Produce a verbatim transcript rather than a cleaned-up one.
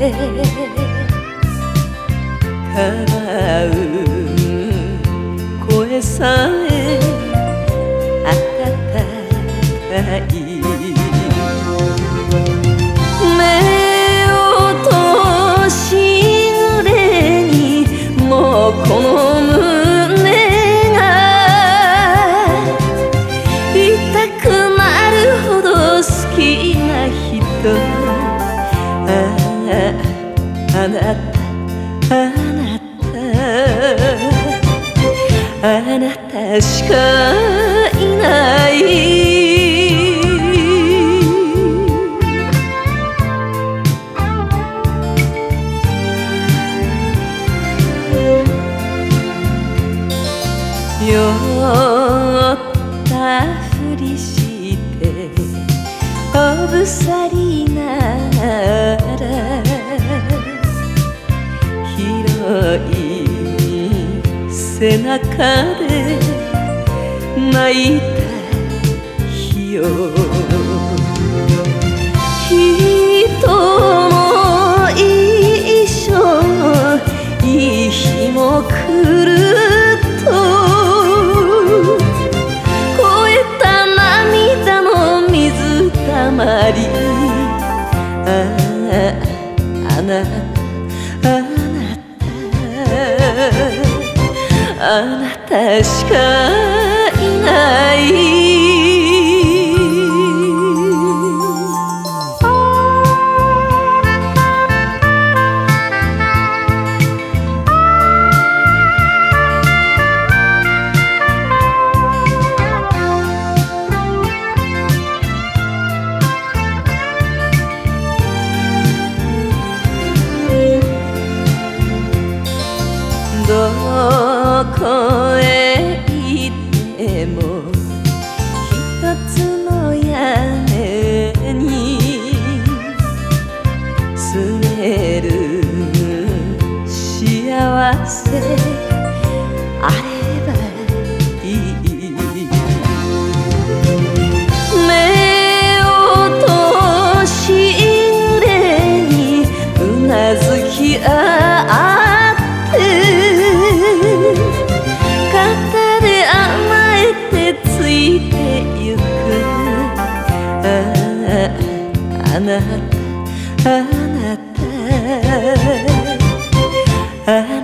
てかばう声さえ温かい。目を閉しぐれにもうこの胸が痛くなるほど好きな人、ああ、あなたあなたあなたしかいない。酔ったふりしておぶさりながら広い背中で泣いた日よ。人も一緒いい日も来ると超えた涙の水たまり。ああ、あなたあなたあなたしかいない。どこへ行っても一つの屋根に住める幸せあればいい。目を閉しぐれにうなずき合う肩で甘えてついてゆく。ああ、あなたあなたあ